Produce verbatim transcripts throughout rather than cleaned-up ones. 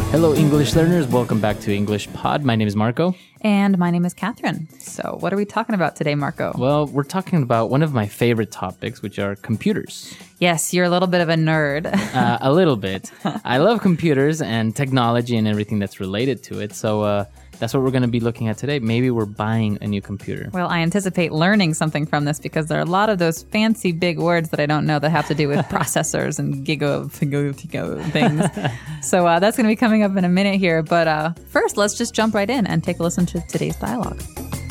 Hello, English learners. Welcome back to English Pod. My name is Marco. And my name is Catherine. So what are we talking about today, Marco? Well, we're talking about one of my favorite topics, which are computers. Yes, you're a little bit of a nerd. uh, a little bit. I love computers and technology and everything that's related to it. So uh, that's what we're going to be looking at today. Maybe we're buying a new computer. Well, I anticipate learning something from this because there are a lot of those fancy big words that I don't know that have to do with processors and giga, giga, giga things. So uh, that's going to be coming up in a minute here. But uh, first, let's just jump right in and take a listen to today's dialogue.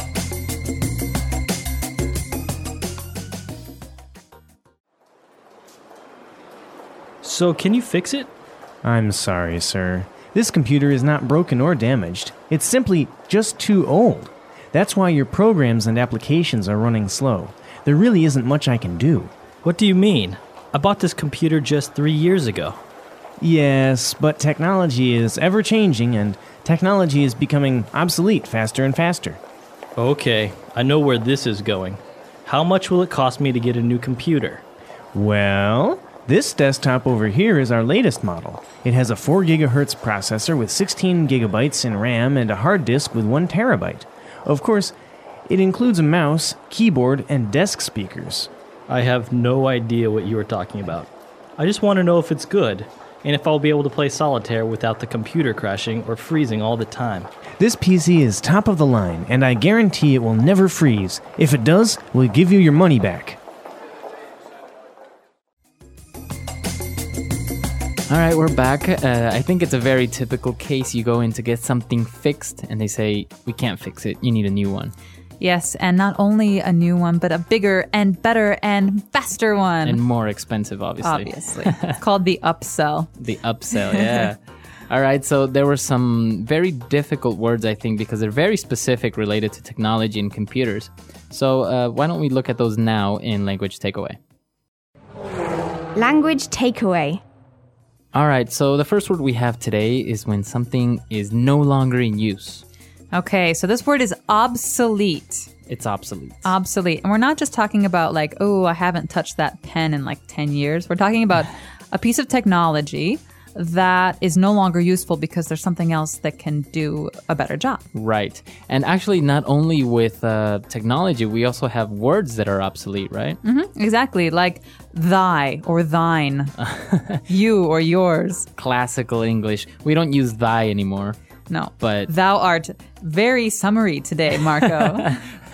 So, can you fix it? I'm sorry, sir. This computer is not broken or damaged. It's simply just too old. That's why your programs and applications are running slow. There really isn't much I can do. What do you mean? I bought this computer just three years ago. Yes, but technology is ever-changing, and technology is becoming obsolete faster and faster. Okay, I know where this is going. How much will it cost me to get a new computer? Well, this desktop over here is our latest model. It has a four gigahertz processor with sixteen gigabytes in RAM and a hard disk with one terabyte. Of course, it includes a mouse, keyboard, and desk speakers. I have no idea what you are talking about. I just want to know if it's good, and if I'll be able to play solitaire without the computer crashing or freezing all the time. This P C is top of the line, and I guarantee it will never freeze. If it does, we'll give you your money back. All right, we're back. Uh, I think it's a very typical case. You go in to get something fixed, and they say, we can't fix it. You need a new one. Yes, and not only a new one, but a bigger and better and faster one. And more expensive, obviously. Obviously. It's called the upsell. The upsell, yeah. All right, so there were some very difficult words, I think, because they're very specific related to technology and computers. So uh, why don't we look at those now in Language Takeaway? Language Takeaway. All right, so the first word we have today is when something is no longer in use. Okay, so this word is obsolete. It's obsolete. Obsolete. And we're not just talking about like, oh, I haven't touched that pen in like ten years. We're talking about a piece of technology that is no longer useful because there's something else that can do a better job. Right. And actually, not only with uh, technology, we also have words that are obsolete, right? Mm-hmm, exactly. Like thy or thine, you or yours. Classical English. We don't use thy anymore. No. But thou art very summary today, Marco.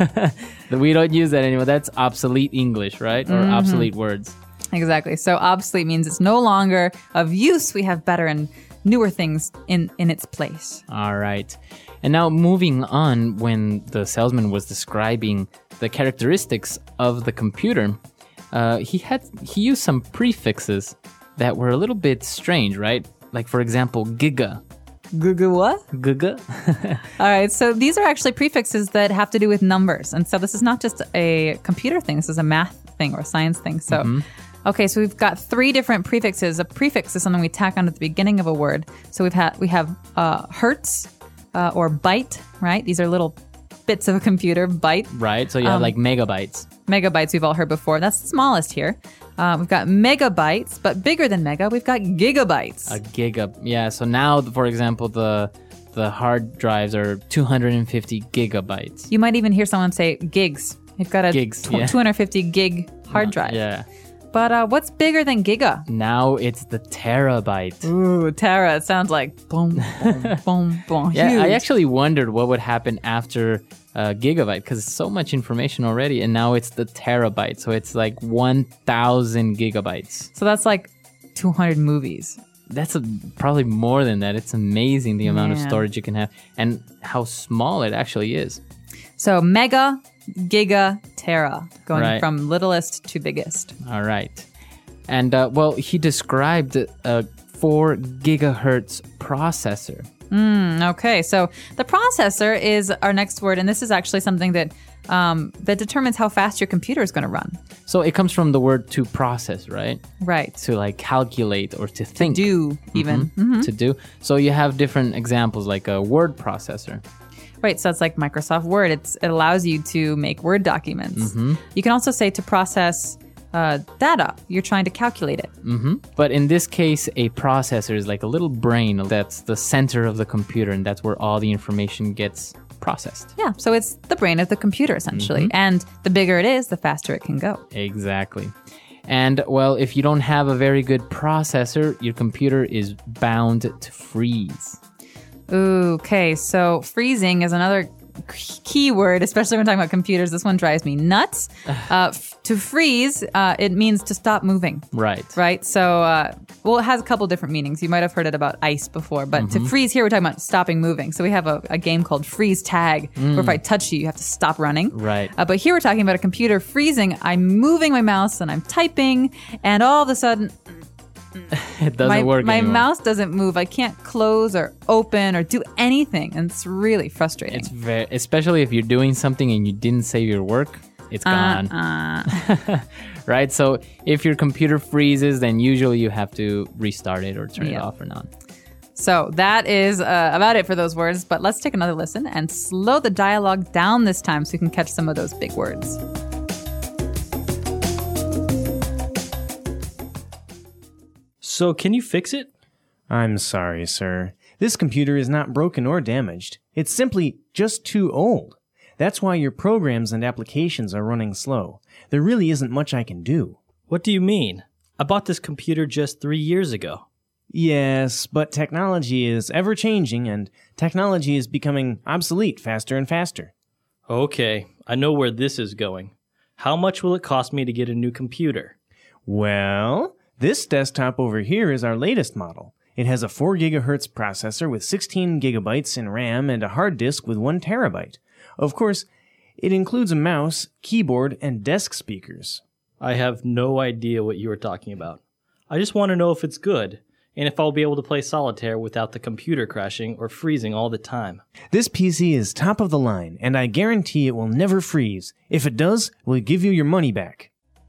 We don't use that anymore. That's obsolete English, right? Or mm-hmm. obsolete words. Exactly. So obsolete means it's no longer of use. We have better and newer things in, in its place. All right. And now moving on, when the salesman was describing the characteristics of the computer, uh, he had he used some prefixes that were a little bit strange, right? Like, for example, giga. Giga what? Giga. All right. So these are actually prefixes that have to do with numbers. And so this is not just a computer thing. This is a math thing or a science thing. So... Mm-hmm. Okay, so we've got three different prefixes. A prefix is something we tack on at the beginning of a word. So we've had we have uh, hertz uh, or byte, right? These are little bits of a computer, byte. Right, so you have um, like megabytes. Megabytes we've all heard before. That's the smallest here. Uh, we've got megabytes, but bigger than mega, we've got gigabytes. A giga, yeah. So now, for example, the the hard drives are two hundred fifty gigabytes. You might even hear someone say gigs. You've got a gigs, tw- yeah. two hundred fifty gig hard drive. Yeah. But uh, what's bigger than giga? Now it's the terabyte. Ooh, tera. It sounds like boom, boom, boom, boom. Yeah, huge. I actually wondered what would happen after uh, gigabyte because it's so much information already. And now it's the terabyte. So it's like one thousand gigabytes. So that's like two hundred movies. That's a, probably more than that. It's amazing the amount Man. of storage you can have and how small it actually is. So mega, giga, tera, going right. from littlest to biggest. All right. And, uh, well, he described a four gigahertz processor. Mm, okay, so the processor is our next word, and this is actually something that um, that determines how fast your computer is going to run. So it comes from the word to process, right? Right. To, like, calculate or to think. To do, even. Mm-hmm. Mm-hmm. To do. So you have different examples, like a word processor. Right, so it's like Microsoft Word. It's, it allows you to make Word documents. Mm-hmm. You can also say to process uh, data. You're trying to calculate it. hmm But in this case, a processor is like a little brain that's the center of the computer, and that's where all the information gets processed. Yeah, so it's the brain of the computer, essentially. And the bigger it is, the faster it can go. Exactly. And, well, if you don't have a very good processor, your computer is bound to freeze. Ooh, okay, so freezing is another key word, especially when talking about computers. This one drives me nuts. Uh, f- to freeze, uh, it means to stop moving. Right. Right? So, uh, well, it has a couple different meanings. You might have heard it about ice before, but Mm-hmm. to freeze here, we're talking about stopping moving. So we have a, a game called Freeze Tag, where if I touch you, you have to stop running. Mm. Right. Uh, but here we're talking about a computer freezing. I'm moving my mouse and I'm typing, and all of a sudden, It doesn't my, work my anymore. mouse doesn't move. I can't close or open or do anything, and it's really frustrating. It's very, especially if you're doing something and you didn't save your work, it's gone. Uh, Right? So if your computer freezes, then usually you have to restart it or turn it Yeah. off or on. So that is uh, about it for those words, but let's take another listen and slow the dialogue down this time so you can catch some of those big words. So, can you fix it? I'm sorry, sir. This computer is not broken or damaged. It's simply just too old. That's why your programs and applications are running slow. There really isn't much I can do. What do you mean? I bought this computer just three years ago. Yes, but technology is ever changing and technology is becoming obsolete faster and faster. Okay, I know where this is going. How much will it cost me to get a new computer? Well, this desktop over here is our latest model. It has a four gigahertz processor with sixteen gigabytes in RAM and a hard disk with one terabyte. Of course, it includes a mouse, keyboard, and desk speakers. I have no idea what you are talking about. I just want to know if it's good, and if I'll be able to play solitaire without the computer crashing or freezing all the time. This P C is top of the line, and I guarantee it will never freeze. If it does, we'll give you your money back.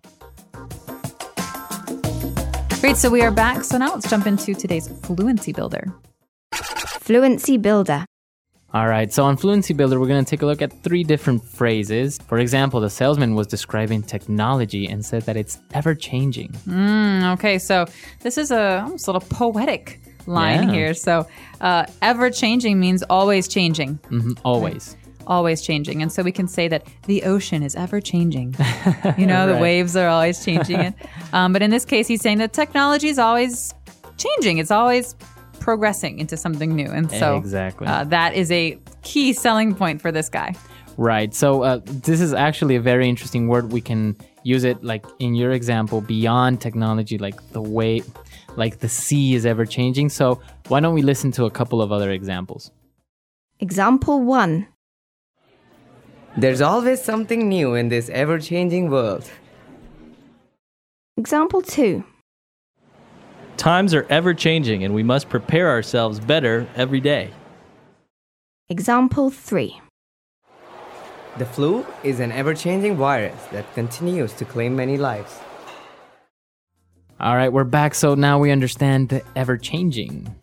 Great, so we are back. So now let's jump into today's Fluency Builder. Fluency Builder. All right, so on Fluency Builder, we're going to take a look at three different phrases. For example, the salesman was describing technology and said that it's ever-changing. Mm, okay, so this is a almost a little poetic line Yeah. here. So uh, ever-changing means always changing. hmm always. Always changing. And so we can say that the ocean is ever changing. You know, the Right. waves are always changing it. Um, but in this case, he's saying that technology is always changing. It's always progressing into something new. And so Exactly. uh, that is a key selling point for this guy. Right. So uh, this is actually a very interesting word. We can use it like in your example beyond technology, like the way, like the sea is ever changing. So why don't we listen to a couple of other examples? Example one. There's always something new in this ever-changing world. Example two. Times are ever changing, and we must prepare ourselves better every day. Example three. The flu is an ever-changing virus that continues to claim many lives. All right, we're back. So now we understand the ever-changing.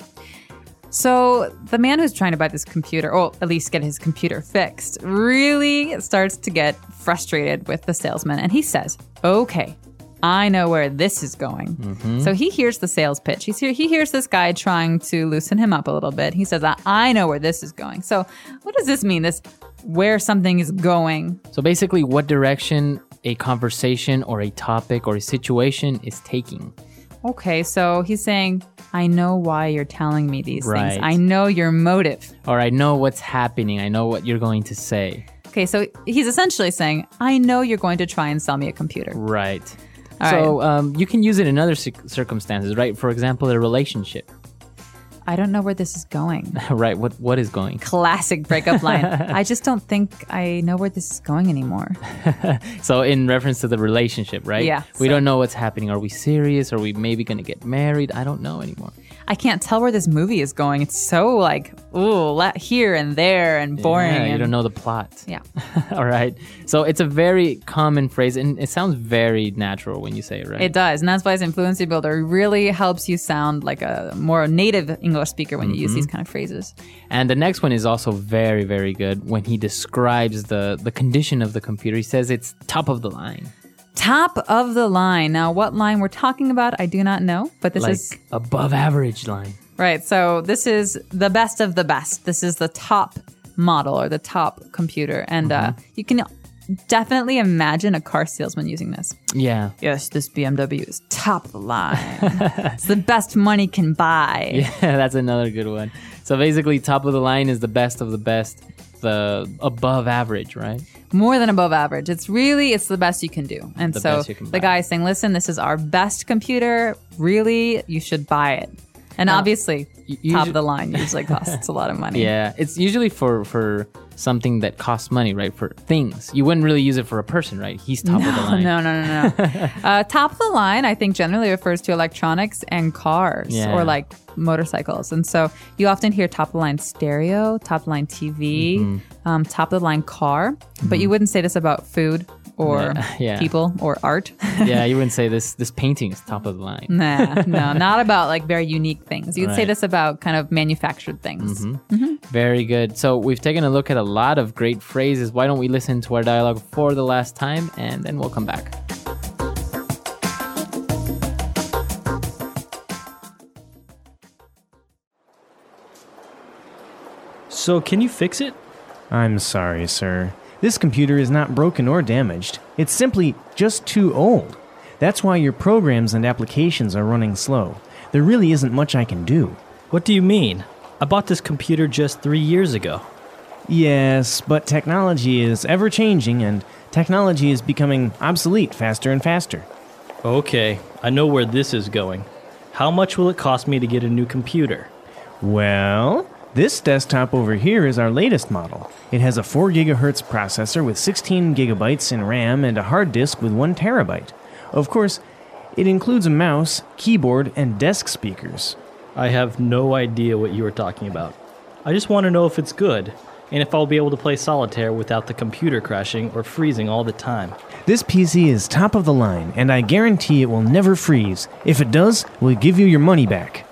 So the man who's trying to buy this computer, or at least get his computer fixed, really starts to get frustrated with the salesman. And he says, okay, I know where this is going. So he hears the sales pitch. He's here, he hears this guy trying to loosen him up a little bit. He says, I, I know where this is going. So what does this mean, this where something is going? So basically, what direction a conversation or a topic or a situation is taking. Okay, so he's saying, I know why you're telling me these Right. things. I know your motive. Or I know what's happening. I know what you're going to say. Okay, so he's essentially saying, I know you're going to try and sell me a computer. Right. All so um, you can use it in other cir- circumstances, right? For example, a relationship. I don't know where this is going. Right. What What is going? Classic breakup line. I just don't think I know where this is going anymore. So in reference to the relationship, right? Yeah, We so- don't know what's happening. Are we serious? Are we maybe going to get married? I don't know anymore. I can't tell where this movie is going. It's so like, ooh, la- here and there and boring. Yeah, you and- don't know the plot. Yeah. All right. So it's a very common phrase, and it sounds very natural when you say it, right? It does. And that's why it's Fluency Builder. It really helps you sound like a more native English speaker when you use these kind of phrases. And the next one is also very, very good when he describes the, the condition of the computer. He says it's top of the line. Top of the line. Now, what line we're talking about, I do not know, but this like is above average line. right. So this is the best of the best. This is the top model or the top computer. And uh, you can definitely imagine a car salesman using this. Yeah. Yes, this B M W is top of the line. It's the best money can buy. Yeah, that's another good one. So basically, top of the line is the best of the best, the above average, right? More than above average. It's really, it's the best you can do. And The so best you can the buy. guy is saying, listen, this is our best computer. Really, you should buy it. And obviously, you top usu- of the line usually costs a lot of money. Yeah, it's usually for for something that costs money, right? For things. You wouldn't really use it for a person, right? He's top of the line. No, no, no, no. uh, top of the line, I think, generally refers to electronics and cars Yeah. or like motorcycles. And so you often hear top of the line stereo, top of the line T V, Mm-hmm. um, top of the line car. But you wouldn't say this about food or Yeah, yeah. people or art. Yeah, you wouldn't say this this painting is top of the line. Nah, no, not about like very unique things. You'd say Right. this about kind of manufactured things. Very good. So we've taken a look at a lot of great phrases. Why don't we listen to our dialogue for the last time, and then we'll come back. So, can you fix it? I'm sorry, sir. This computer is not broken or damaged. It's simply just too old. That's why your programs and applications are running slow. There really isn't much I can do. What do you mean? I bought this computer just three years ago. Yes, but technology is ever changing and technology is becoming obsolete faster and faster. Okay, I know where this is going. How much will it cost me to get a new computer? Well, this desktop over here is our latest model. It has a four gigahertz processor with sixteen gigabytes in RAM and a hard disk with one terabyte. Of course, it includes a mouse, keyboard, and desk speakers. I have no idea what you are talking about. I just want to know if it's good, and if I'll be able to play solitaire without the computer crashing or freezing all the time. This P C is top of the line, and I guarantee it will never freeze. If it does, we'll give you your money back.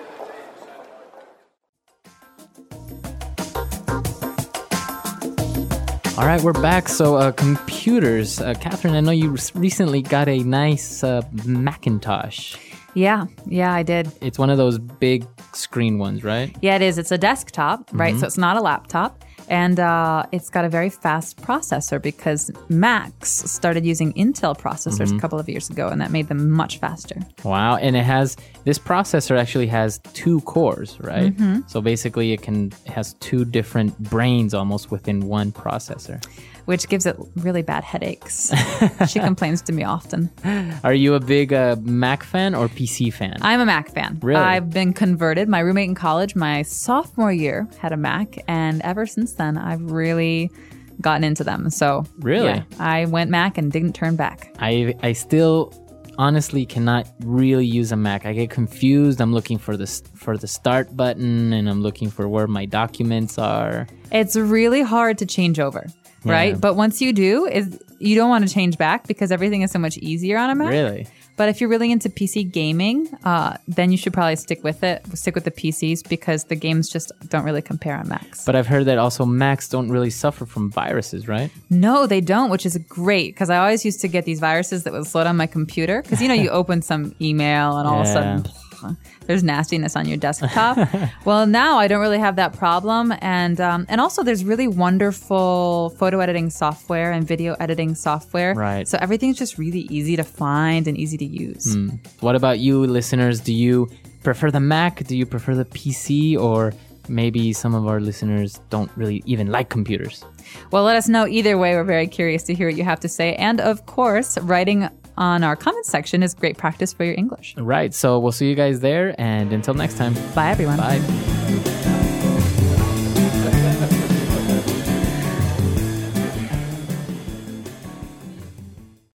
All right, we're back. So, uh, computers. Uh, Catherine, I know you re- recently got a nice uh, Macintosh. Yeah, yeah, I did. It's one of those big screen ones, right? Yeah, it is. It's a desktop, right? Mm-hmm. So it's not a laptop. And uh, it's got a very fast processor because Macs started using Intel processors Mm-hmm. a couple of years ago, and that made them much faster. Wow, and it has this processor actually has two cores, right? Mm-hmm. So basically, it can it has two different brains almost within one processor. Which gives it really bad headaches. She complains to me often. Are you a big uh, Mac fan or P C fan? I'm a Mac fan. Really? I've been converted. My roommate in college, my sophomore year, had a Mac, and ever since then, I've really gotten into them. So, Really? yeah, I went Mac and didn't turn back. I I still honestly cannot really use a Mac. I get confused. I'm looking for the s- for the start button, and I'm looking for where my documents are. It's really hard to change over, right? Yeah. But once you do, is you don't want to change back because everything is so much easier on a Mac. Really? But if you're really into P C gaming, uh, then you should probably stick with it, stick with the P Cs because the games just don't really compare on Macs. But I've heard that also Macs don't really suffer from viruses, right? No, they don't, which is great because I always used to get these viruses that would slow down my computer because, you know, you open some email and all of a sudden Yeah. there's nastiness on your desktop. Well, now I don't really have that problem. And um, and also there's really wonderful photo editing software and video editing software. Right. So everything's just really easy to find and easy to use. What about you, listeners? Do you prefer the Mac? Do you prefer the P C? Or maybe some of our listeners don't really even like computers? Well, let us know either way. We're very curious to hear what you have to say. And of course, writing on our comments section is great practice for your English. Right. So we'll see you guys there. And until next time, Bye, everyone. bye.